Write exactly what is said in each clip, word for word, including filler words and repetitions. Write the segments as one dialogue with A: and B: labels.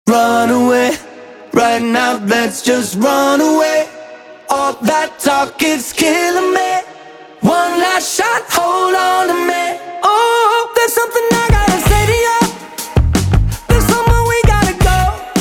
A: Run away, right now, let's just run away. All that talk is killing me. One last shot, hold on to me. Oh, there's something I gotta say to you. There's somewhere we gotta go.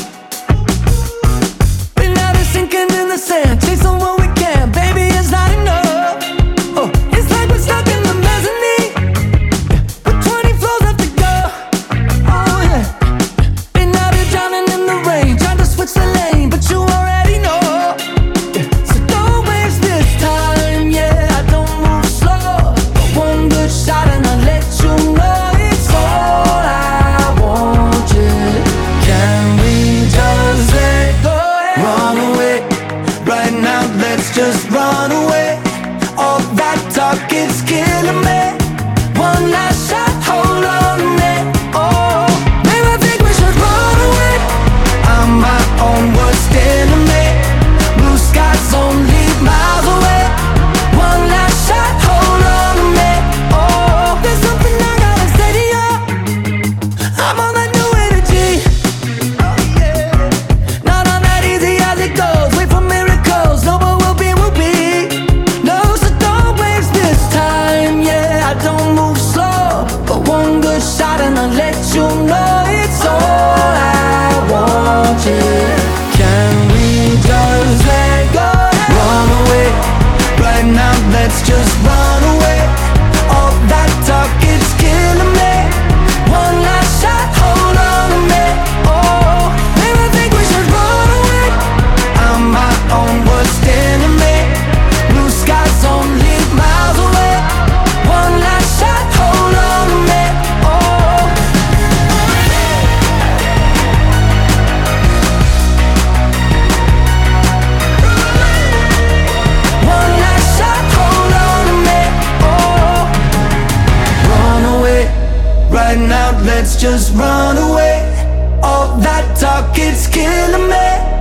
A: We're not sinking in the sand, chasing what we can. Baby, it's not enough. Oh, it's like we're stuck in the mezzanine with twenty floors left to go. Oh yeah. Been out here drowning in the rain, trying to switch the lane, but you already know. So don't waste this time, yeah. I don't move slow, but one good shot and I'll let you know it's all I want. Yeah. Can we just let go? Run away, right now, let's just run away. All that talk is killing me. One last shot, hold on to me. Oh, maybe I think we should run away. I'm my own worst enemy. Blue skies only miles away. One last shot, hold on to me. Oh, there's something I gotta say to you. I'm on that new energy. Oh yeah. Not on that easy as it goes. Wait for miracles. No, but we'll be, we'll be. No, so don't waste this time. Yeah, I don't move slow, but one good shot and I'll let you know it's all I want. Yeah. Can we just let go? Run away, right now, let's just run away. All that talk is killing me. One last shot, hold on to me. Oh, maybe I think we should run away. I'm my own worst enemy. Blue skies only miles away. One last shot, hold on to me. Oh, one last shot, hold on to me. Oh, run away, right now, let's just run away. All that talk, it's killing me.